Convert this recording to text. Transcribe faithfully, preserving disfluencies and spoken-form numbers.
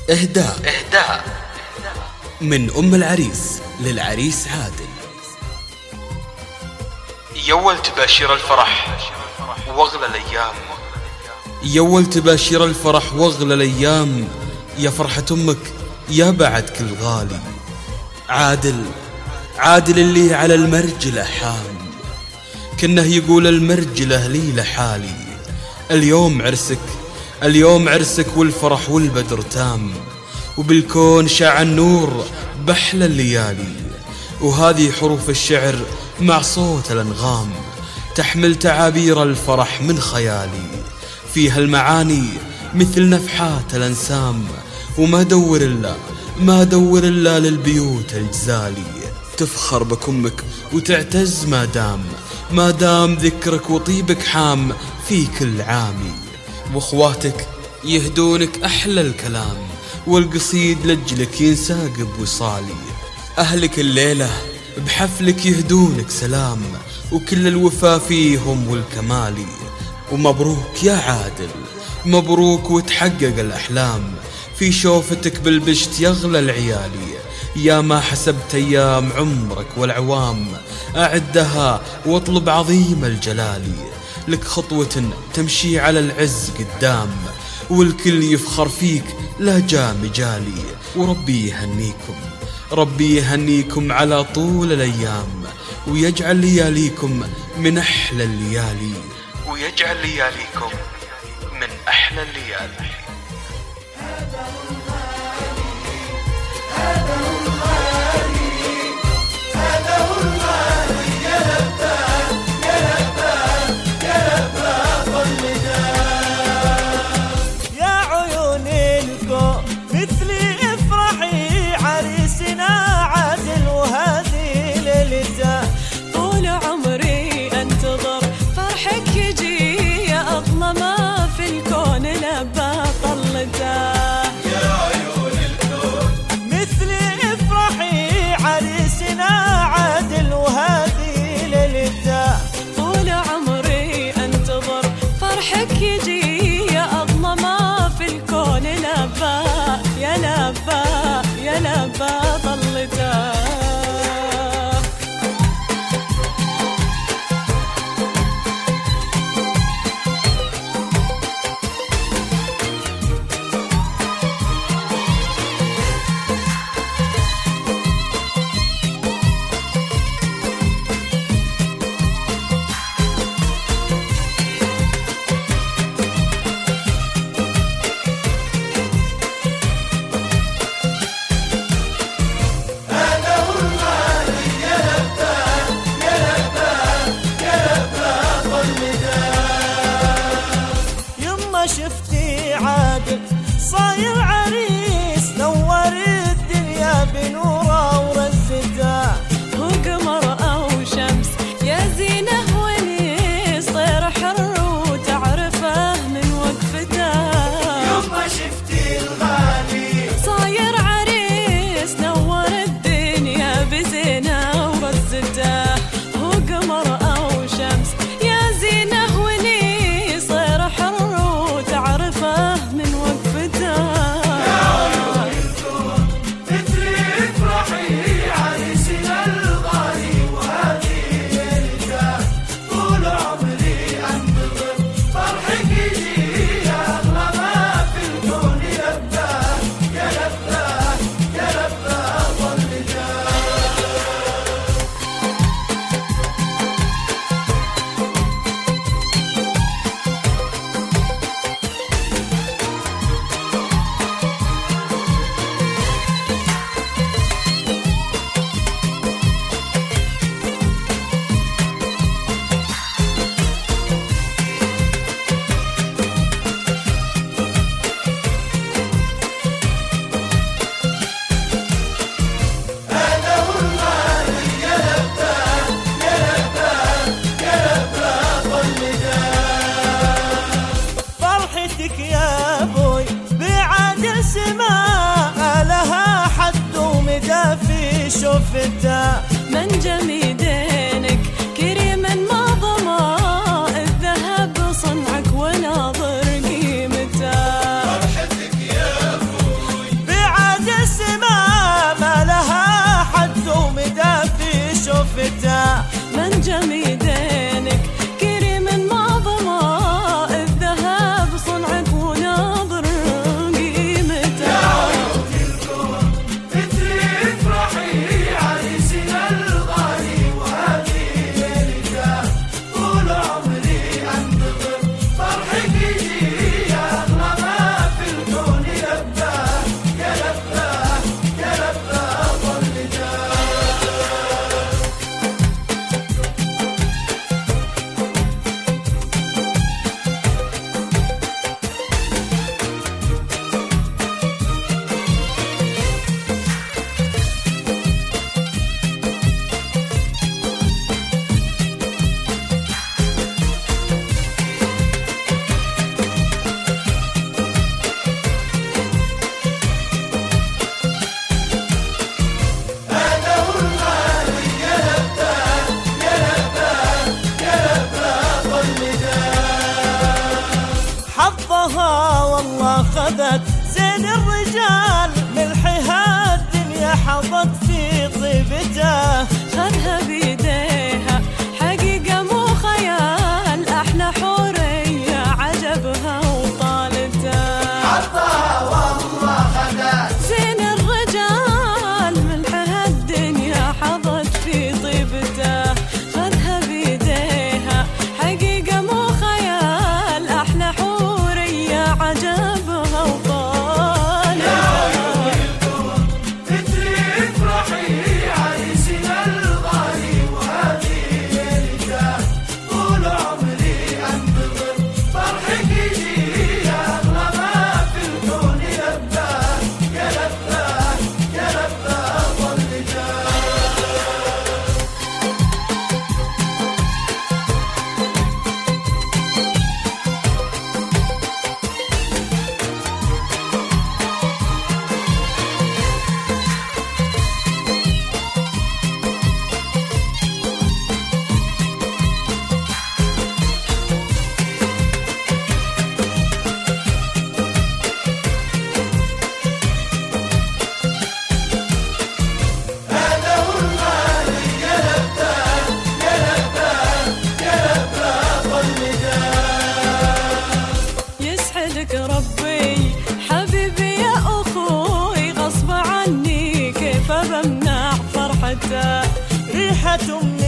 إهداء إهداء من أم العريس للعريس عادل. يول تباشير الفرح واغلى الأيام، يول تباشير الفرح واغلى الأيام، يا فرحة أمك يا بعد كل غالي. عادل عادل اللي على المرجلة حام، كنه يقول المرجلة لي لحالي. اليوم عرسك اليوم عرسك والفرح والبدر تام، وبالكون شاع النور بحلى الليالي. وهذه حروف الشعر مع صوت الأنغام تحمل تعابير الفرح من خيالي، فيها المعاني مثل نفحات الأنسام. وما دور إلا ما دور إلا للبيوت الجزالي، تفخر بك أمك وتعتز ما دام ما دام ذكرك وطيبك حام في كل عامي. واخواتك يهدونك أحلى الكلام، والقصيد لجلك ينساق بوصالي. أهلك الليلة بحفلك يهدونك سلام، وكل الوفا فيهم والكمالي. ومبروك يا عادل مبروك وتحقق الأحلام، في شوفتك بالبشت يغلى العيالي. يا ما حسبت أيام عمرك والعوام، أعدها واطلب عظيم الجلال. لك خطوة تمشي على العز قدام، والكل يفخر فيك لا جا مجالي. وربي يهنيكم ربي يهنيكم على طول الأيام، ويجعل لياليكم من أحلى الليالي ويجعل لياليكم من أحلى الليالي. شفتي عادل صاير عريس، نور الدنيا بنوره ورزته. هو قمر أو شمس يا زينه ونيس، طير حر وتعرفه من وقفته. يوم ما شفتي الغالي صاير عريس، نور الدنيا بزينه ورزته. هو قمر أو شمس يا زينه ونيس، طير حر من وقفته. يا عيون الكون تدري افرحي عريسنا الغالي، وهذه ليلته طول عمري انتظر فرحك يجي. يا اغلى ما في الكون لباه يا لباه يا لباه ظلته. يا ابوي بعادل سماء لها حد ومدى في شوفته. من جميدينك كريما ما ضما، الذهب صنعك وناظر قيمته. فرحتك يا ابوي الرجال ملحها الدنيا حظت في طيبته، خذها بيديها حقيقة مو خيال، أحلى حورية عجبها وطالته، عطاها والله خذها زين الرجال ملحها الدنيا حظت في طيبته، خذها بيديها حقيقة مو خيال، أحلى حورية عجبها وطالته. ربي حبيبي يا أخوي غصب عني كيف بمنع فرحته، ريحة